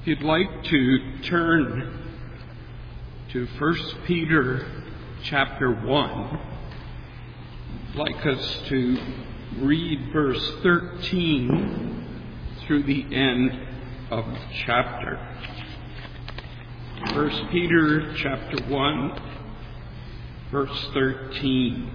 If you'd like to turn to 1 Peter chapter 1, I'd like us to read verse 13 through the end of the chapter. 1 Peter chapter 1, verse 13.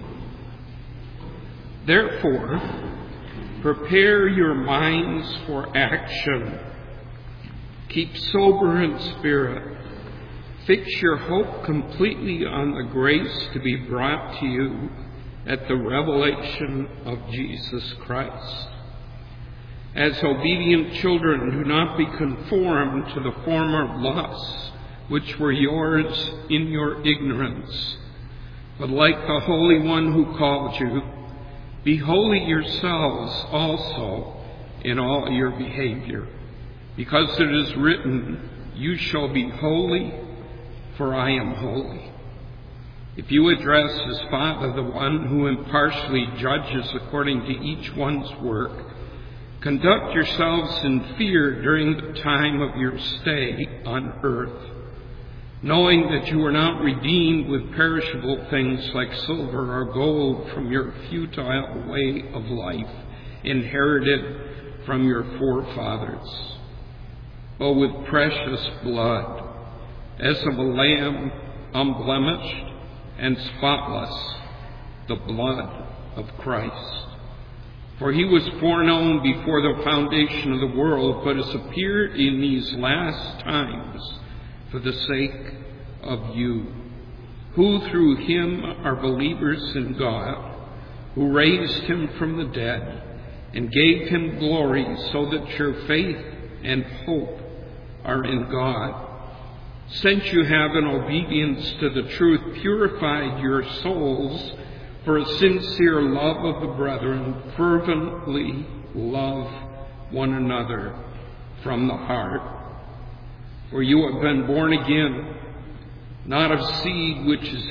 Therefore, prepare your minds for action. Keep sober in spirit. Fix your hope completely on the grace to be brought to you at the revelation of Jesus Christ. As obedient children, do not be conformed to the former lusts which were yours in your ignorance. But like the Holy One who called you, be holy yourselves also in all your behavior. Because it is written, you shall be holy, for I am holy. If you address as Father the one who impartially judges according to each one's work, conduct yourselves in fear during the time of your stay on earth, knowing that you are not redeemed with perishable things like silver or gold from your futile way of life, inherited from your forefathers, but with precious blood, as of a lamb unblemished and spotless, the blood of Christ. For he was foreknown before the foundation of the world, but has appeared in these last times for the sake of you, who through him are believers in God, who raised him from the dead and gave him glory, so that your faith and hope are in God. Since you have, in obedience to the truth, purified your souls for a sincere love of the brethren, fervently love one another from the heart. For you have been born again, not of seed which is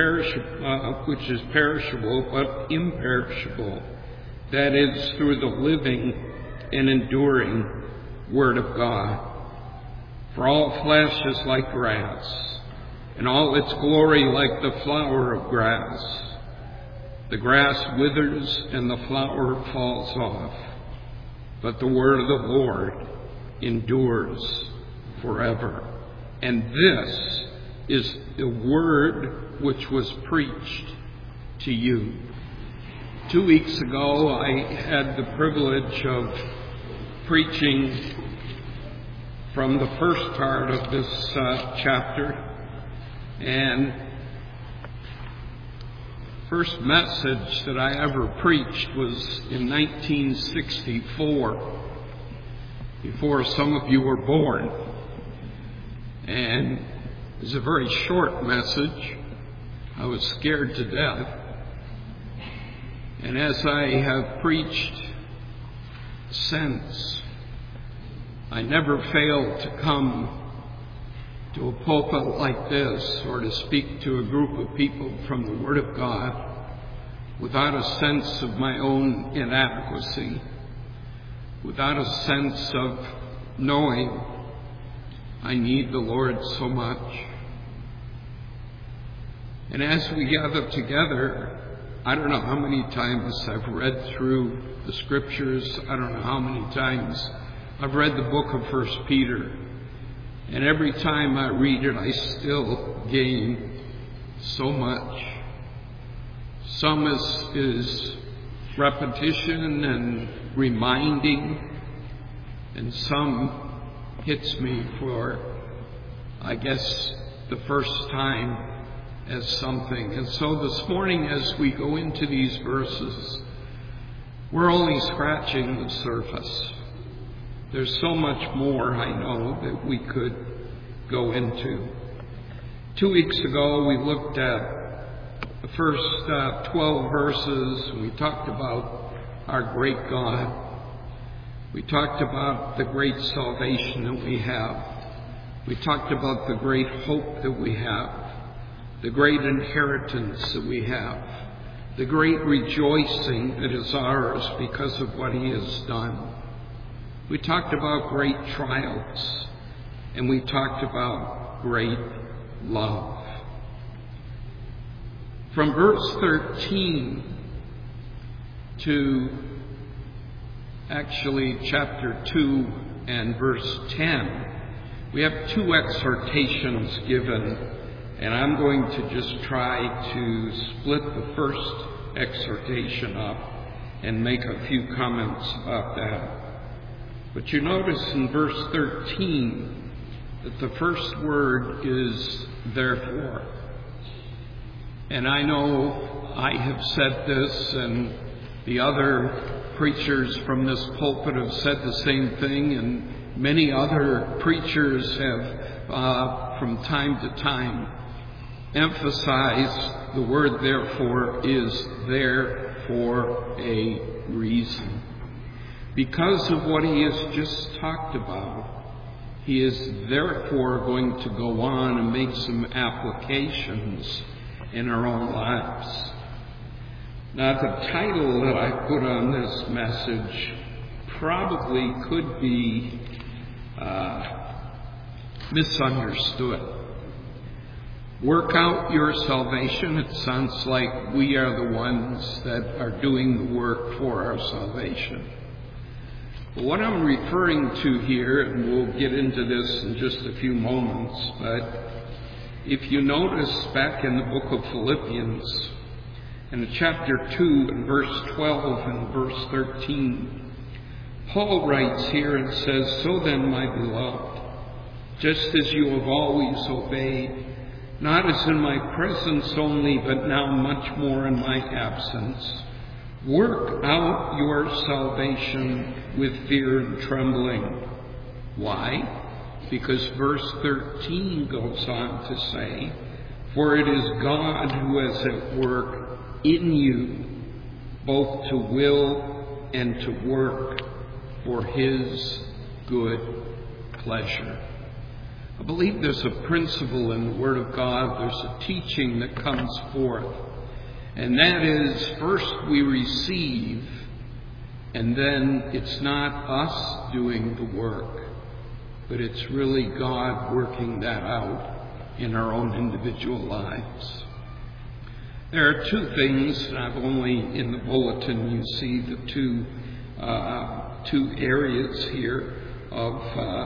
perishable, but imperishable, that is, through the living and enduring Word of God. For all flesh is like grass, and all its glory like the flower of grass. The grass withers and the flower falls off, but the word of the Lord endures forever. And this is the word which was preached to you. 2 weeks ago, I had the privilege of preaching from the first part of this chapter, and first message that I ever preached was in 1964, before some of you were born. And it was a very short message. I was scared to death. And as I have preached since, I never failed to come to a pulpit like this or to speak to a group of people from the Word of God without a sense of my own inadequacy, without a sense of knowing I need the Lord so much. And as we gather together, I don't know how many times I've read through the Scriptures. I don't know how many times I've read the book of 1 Peter. And every time I read it, I still gain so much. Some is repetition and reminding, and some hits me for, I guess, the first time as something. And so this morning, as we go into these verses, we're only scratching the surface. There's so much more, I know, that we could go into. 2 weeks ago, we looked at the first 12 verses. We talked about our great God. We talked about the great salvation that we have. We talked about the great hope that we have, the great inheritance that we have, the great rejoicing that is ours because of what He has done. We talked about great trials and we talked about great love. From verse 13 to actually chapter 2 and verse 10, we have two exhortations given, and I'm going to just try to split the first exhortation up and make a few comments about that. But you notice in verse 13 that the first word is therefore. And I know I have said this, and the other preachers from this pulpit have said the same thing, and many other preachers have, from time to time, emphasized the word therefore is there for a reason. Because of what he has just talked about, he is therefore going to go on and make some applications in our own lives. Now, the title that I put on this message probably could be misunderstood. Work out your salvation. It sounds like we are the ones that are doing the work for our salvation. But what I'm referring to here, and we'll get into this in just a few moments, but if you notice back in the book of Philippians, in chapter 2 and verse 12 and verse 13, Paul writes here and says, "So then, my beloved, just as you have always obeyed, not as in my presence only, but now much more in my absence, work out your salvation with fear and trembling." Why? Because verse 13 goes on to say, "For it is God who is at work in you, both to will and to work for his good pleasure." I believe there's a principle in the Word of God, there's a teaching that comes forth, and that is, first we receive, and then it's not us doing the work, but it's really God working that out in our own individual lives. There are two things, and I've only in the bulletin you see the two areas here of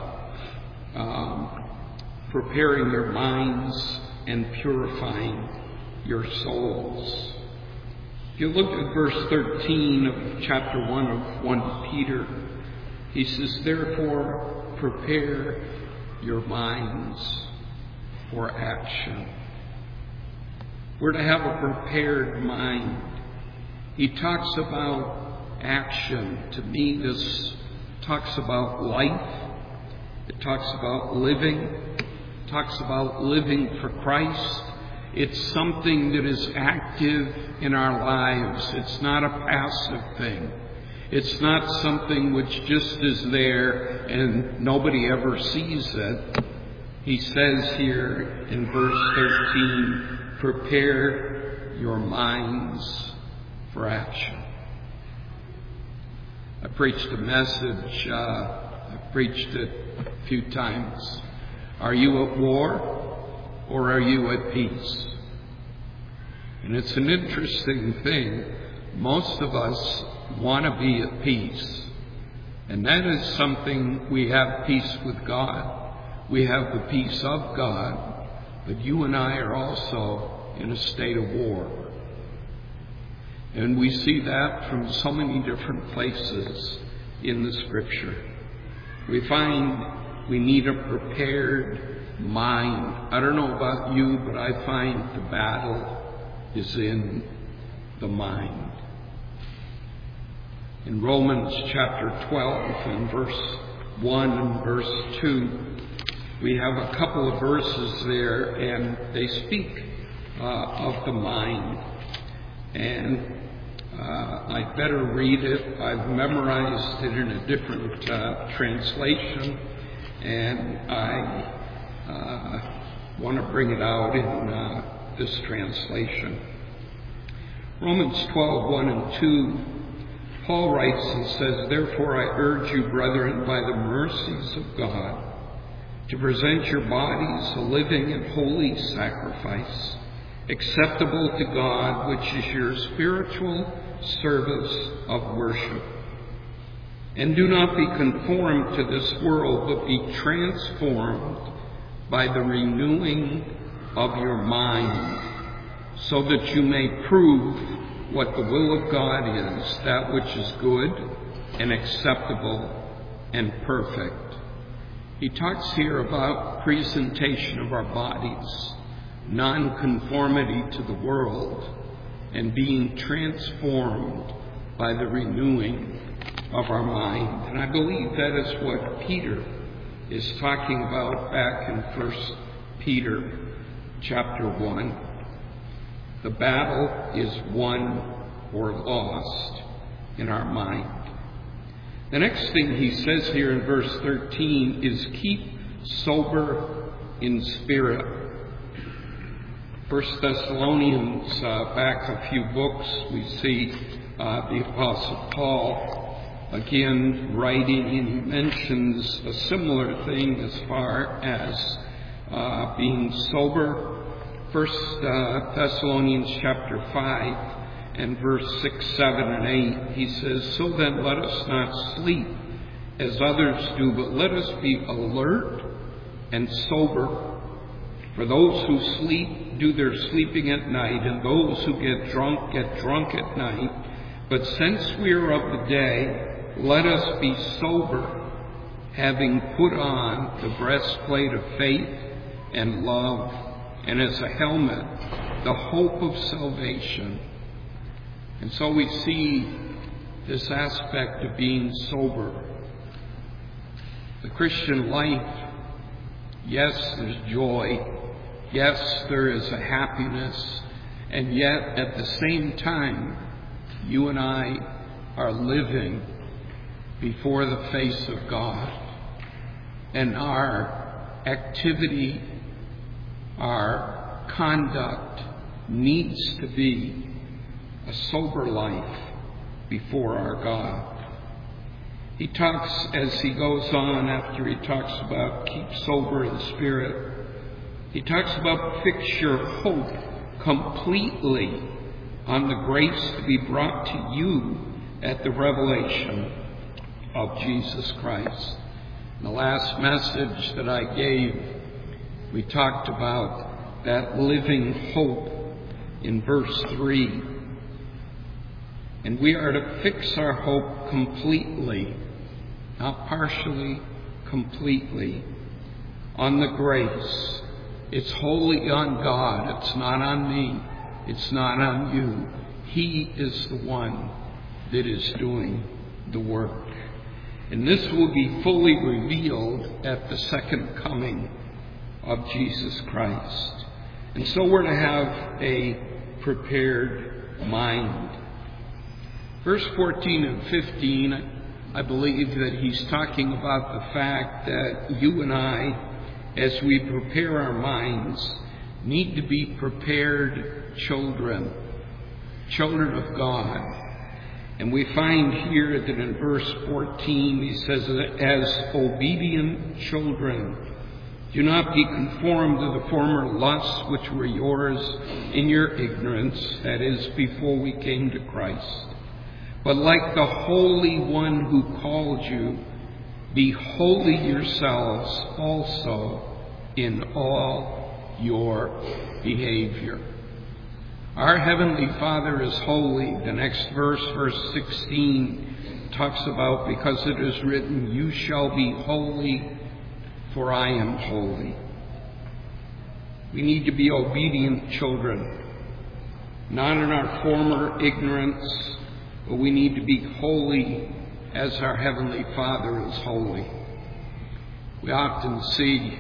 preparing your minds and purifying your souls. If you look at verse 13 of chapter 1 of 1 Peter, he says, "Therefore, prepare your minds for action." We're to have a prepared mind. He talks about action. To me, this talks about life. It talks about living. It talks about living for Christ. It's something that is active in our lives. It's not a passive thing. It's not something which just is there and nobody ever sees it. He says here in verse 13, "Prepare your minds for action." I preached a message, I've preached it a few times. Are you at war or are you at peace? And it's an interesting thing. Most of us want to be at peace. And that is something, we have peace with God. We have the peace of God. But you and I are also in a state of war. And we see that from so many different places in the Scripture. We find we need a prepared mind. I don't know about you, but I find the battle is in the mind. In Romans chapter 12 and verse 1 and verse 2, we have a couple of verses there, and they speak of the mind. And I'd better read it. I've memorized it in a different translation, and I want to bring it out in this translation. Romans 12, 1 and 2, Paul writes and says, "Therefore I urge you, brethren, by the mercies of God, to present your bodies a living and holy sacrifice, acceptable to God, which is your spiritual service of worship. And do not be conformed to this world, but be transformed by the renewing of your mind, so that you may prove what the will of God is, that which is good and acceptable and perfect. He talks here about presentation of our bodies, non-conformity to the world, and being transformed by the renewing of our mind. And I believe that is what Peter is talking about back in 1 Peter chapter 1. The battle is won or lost in our mind. The next thing he says here in verse 13 is keep sober in spirit. 1 Thessalonians, back a few books, we see the Apostle Paul again writing, and he mentions a similar thing as far as being sober. 1 Thessalonians chapter 5 and verse 6, 7, and 8, he says, "So then let us not sleep as others do, but let us be alert and sober. For those who sleep do their sleeping at night, and those who get drunk at night. But since we are of the day, let us be sober, having put on the breastplate of faith and love, and as a helmet, the hope of salvation." And so we see this aspect of being sober. The Christian life, yes, there's joy. Yes, there is a happiness. And yet, at the same time, you and I are living before the face of God. And our activity, our conduct needs to be a sober life before our God. He talks, as he goes on, after he talks about keep sober in spirit, he talks about fix your hope completely on the grace to be brought to you at the revelation of Jesus Christ. In the last message that I gave, we talked about that living hope in verse 3. And we are to fix our hope completely, not partially, completely, on the grace. It's wholly on God. It's not on me. It's not on you. He is the one that is doing the work. And this will be fully revealed at the second coming of Jesus Christ. And so we're to have a prepared mind. Verse 14 and 15, I believe that he's talking about the fact that you and I, as we prepare our minds, need to be prepared children of God. And we find here that in verse 14, he says, as obedient children, do not be conformed to the former lusts which were yours in your ignorance, that is, before we came to Christ. But like the Holy One who called you, be holy yourselves also in all your behavior. Our Heavenly Father is holy. The next verse, verse 16, talks about, because it is written, you shall be holy, for I am holy. We need to be obedient children, not in our former ignorance, but we need to be holy as our Heavenly Father is holy. We often see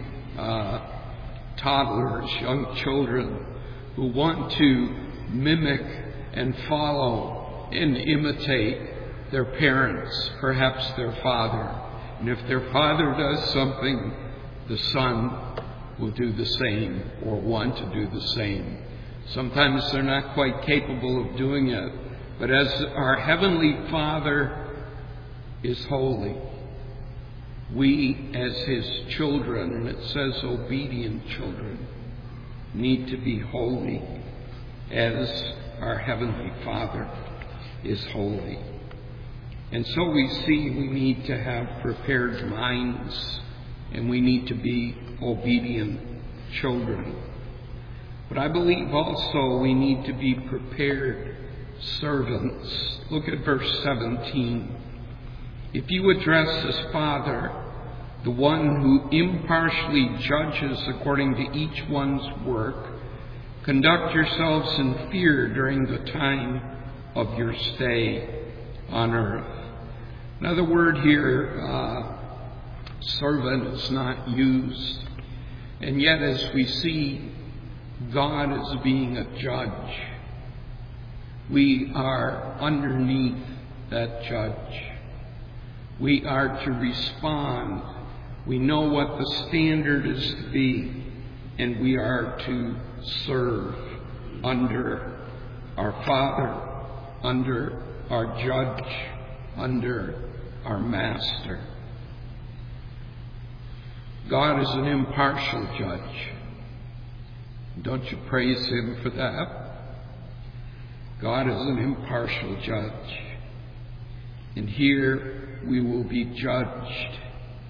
toddlers, young children, who want to mimic and follow and imitate their parents, perhaps their father. And if their father does something, the son will do the same or want to do the same. Sometimes they're not quite capable of doing it. But as our Heavenly Father is holy, We, as His children, and it says obedient children, need to be holy as our Heavenly Father is holy. And so we see we need to have prepared minds, and we need to be obedient children. But I believe also we need to be prepared servants. Look at verse 17. If you address as Father, the one who impartially judges according to each one's work, conduct yourselves in fear during the time of your stay on earth. Another word here, servant, is not used. And yet, as we see God as being a judge, we are underneath that judge. We are to respond. We know what the standard is to be, and we are to serve under our Father, under our judge, under our master. God is an impartial judge. Don't you praise Him for that? God is an impartial judge. And here we will be judged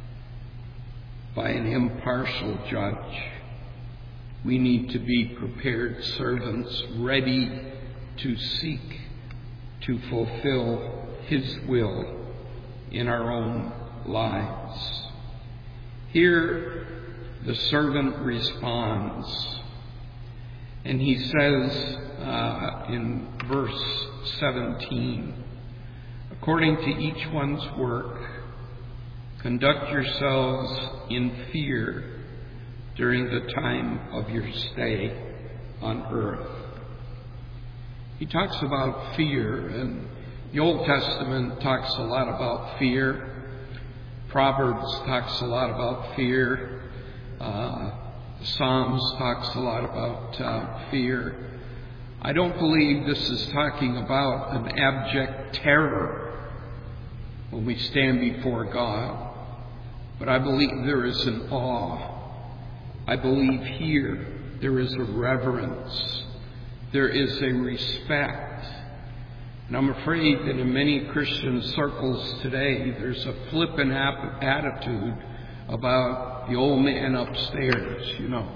by an impartial judge. We need to be prepared servants, ready to seek to fulfill His will in our own lives. Here the servant responds, and he says in verse 17, according to each one's work, conduct yourselves in fear during the time of your stay on earth. He talks about fear, and the Old Testament talks a lot about fear. Proverbs talks a lot about fear. Psalms talks a lot about fear. I don't believe this is talking about an abject terror when we stand before God, but I believe there is an awe. I believe here there is a reverence. There is a respect. And I'm afraid that in many Christian circles today, there's a flippant attitude about the old man upstairs,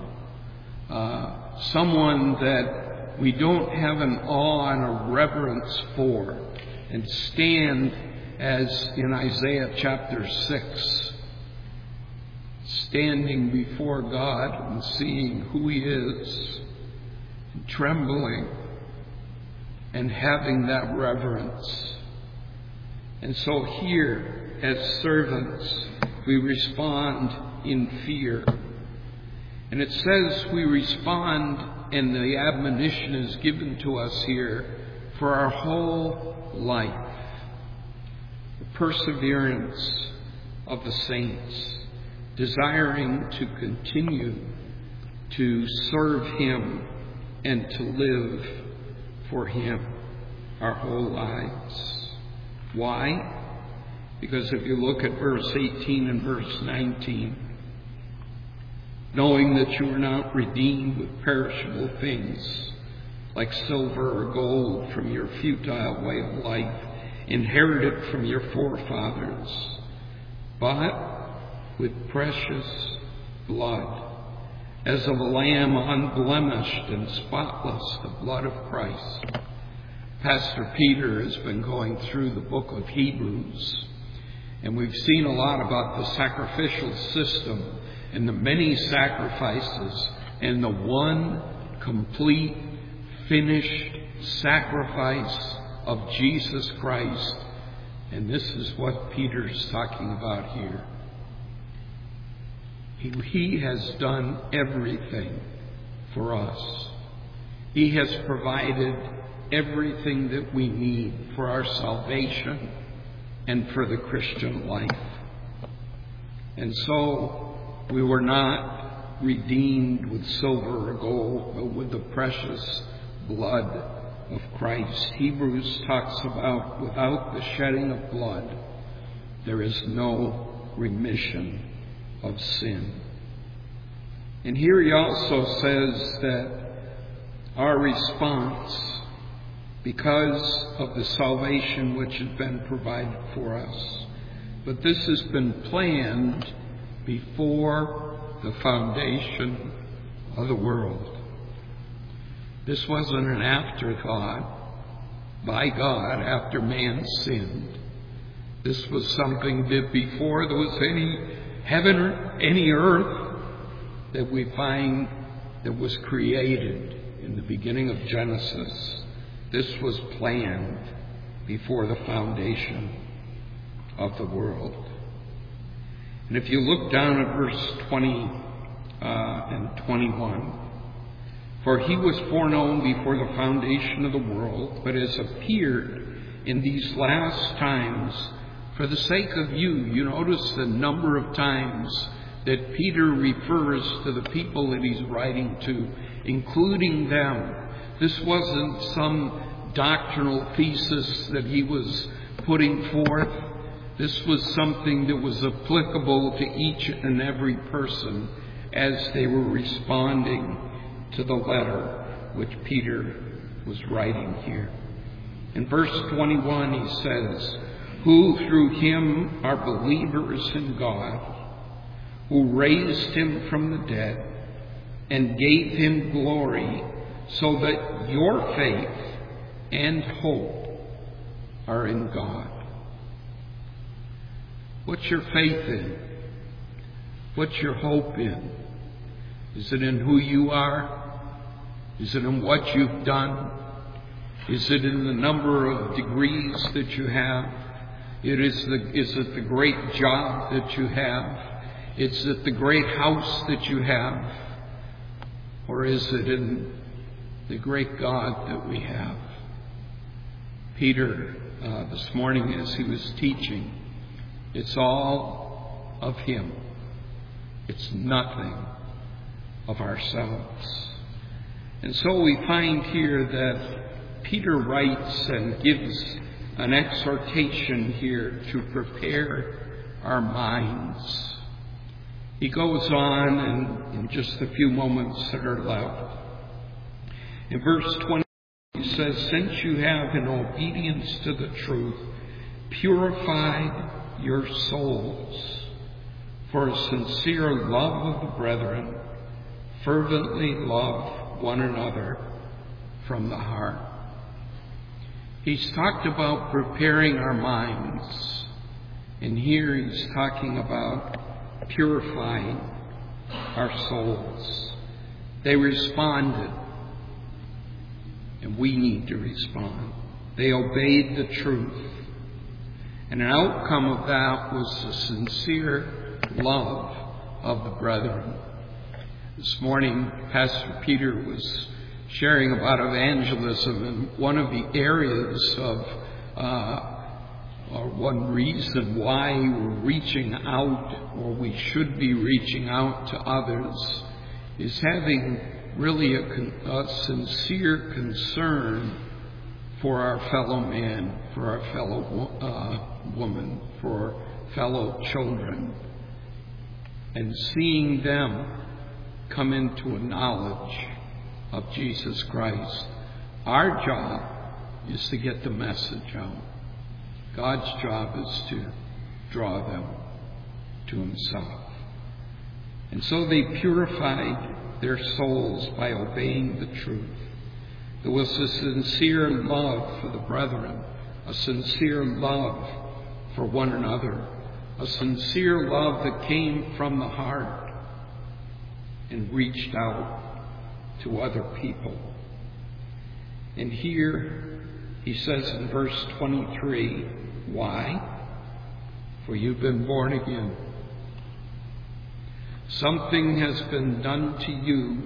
someone that we don't have an awe and a reverence for, and stand as in Isaiah chapter 6, standing before God and seeing who He is, and trembling and having that reverence. And so here, as servants, we respond in fear. And it says we respond, and the admonition is given to us here for our whole life. The perseverance of the saints, desiring to continue to serve Him and to live for Him our whole lives. Why? Because if you look at verse 18 and verse 19, knowing that you are not redeemed with perishable things like silver or gold from your futile way of life, inherited from your forefathers, but with precious blood, as of a lamb unblemished and spotless, the blood of Christ. Pastor Peter has been going through the book of Hebrews, and we've seen a lot about the sacrificial system and the many sacrifices and the one complete, finished sacrifice of Jesus Christ. And this is what Peter's talking about here. He has done everything for us. He has provided everything that we need for our salvation and for the Christian life. And so we were not redeemed with silver or gold, but with the precious blood of Christ. Hebrews talks about without the shedding of blood, there is no remission of sin. And here he also says that our response, because of the salvation which has been provided for us, but this has been planned before the foundation of the world. This wasn't an afterthought by God after man sinned. This was something that before there was any heaven or any earth that we find that was created in the beginning of Genesis. This was planned before the foundation of the world. And if you look down at verse 20 and 21, for he was foreknown before the foundation of the world, but has appeared in these last times for the sake of you. You notice the number of times that Peter refers to the people that he's writing to, including them. This wasn't some doctrinal thesis that he was putting forth. This was something that was applicable to each and every person as they were responding to the letter which Peter was writing here. In verse 21 he says, who through him are believers in God, who raised him from the dead and gave him glory, so that your faith and hope are in God. What's your faith in? What's your hope in? Is it in who you are? Is it in what you've done? Is it in the number of degrees that you have? Is it the great job that you have? Is it the great house that you have? Or is it in the great God that we have? Peter, this morning as he was teaching, it's all of him. It's nothing of ourselves. And so we find here that Peter writes and gives an exhortation here to prepare our minds. He goes on in just a few moments that are left. In verse 20, he says, since you have, in obedience to the truth, purified your souls for a sincere love of the brethren, fervently love one another from the heart. He's talked about preparing our minds, and here he's talking about purifying our souls. They responded, and we need to respond. They obeyed the truth. And an outcome of that was the sincere love of the brethren. This morning, Pastor Peter was sharing about evangelism, and one of the areas of, or one reason why we're reaching out, or we should be reaching out to others, is having really a sincere concern for our fellow man, for our fellow woman, for fellow children, and seeing them come into a knowledge of Jesus Christ. Our job is to get the message out. God's job is to draw them to himself. And so they purified their souls by obeying the truth. There was a sincere love for the brethren, a sincere love for one another, a sincere love that came from the heart and reached out to other people. And here he says in verse 23, why? For you've been born again. Something has been done to you.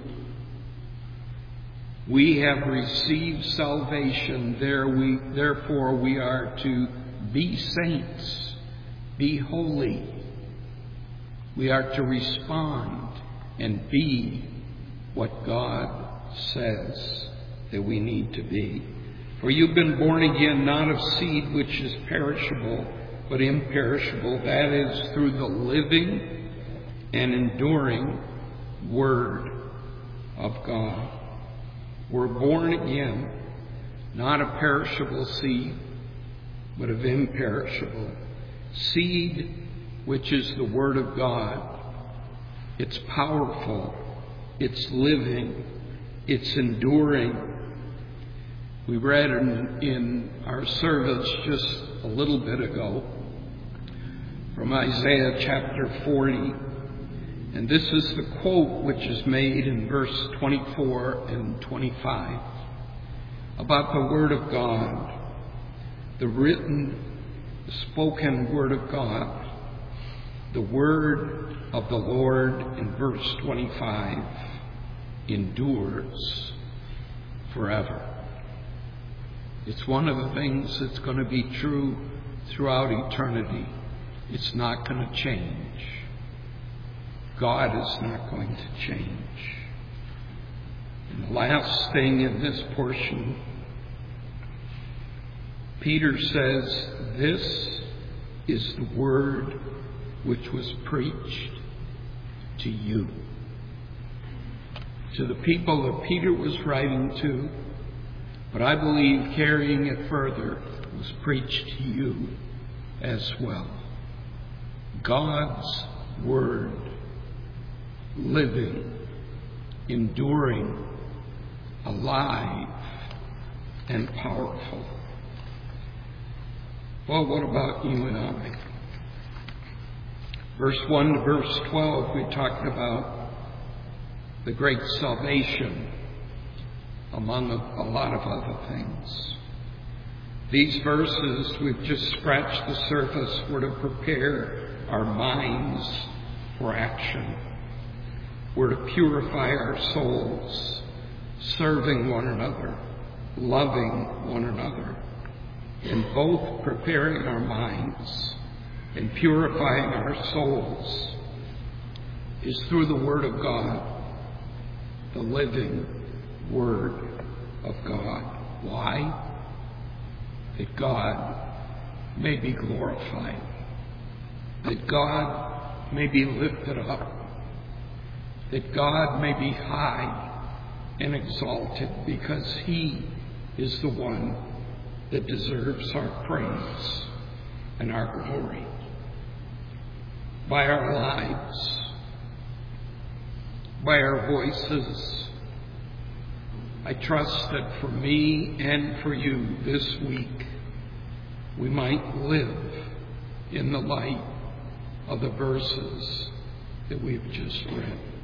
We have received salvation. Therefore we are to be saints, be holy. We are to respond and be what God says that we need to be. For you've been born again, not of seed which is perishable, but imperishable. That is through the living and enduring Word of God. We're born again, not a perishable seed, but of imperishable seed, which is the Word of God. It's powerful, it's living, it's enduring. We read in our service just a little bit ago from Isaiah chapter 40, and this is the quote which is made in verse 24 and 25 about the Word of God, the written, spoken Word of God, the Word of the Lord in verse 25 endures forever. It's one of the things that's going to be true throughout eternity. It's not going to change. God is not going to change. And the last thing in this portion, Peter says, this is the word which was preached to you. To the people that Peter was writing to, but I believe carrying it further, was preached to you as well. God's Word, living, enduring, alive, and powerful. Well, what about you and I? Verse 1 to verse 12, we talked about the great salvation among a lot of other things. These verses, we've just scratched the surface, were to prepare our minds for action. We're to purify our souls, serving one another, loving one another, and both preparing our minds and purifying our souls is through the Word of God, the living Word of God. Why? That God may be glorified, that God may be lifted up, that God may be high and exalted, because He is the one that deserves our praise and our glory. By our lives, by our voices, I trust that for me and for you this week, we might live in the light of the verses that we've just read.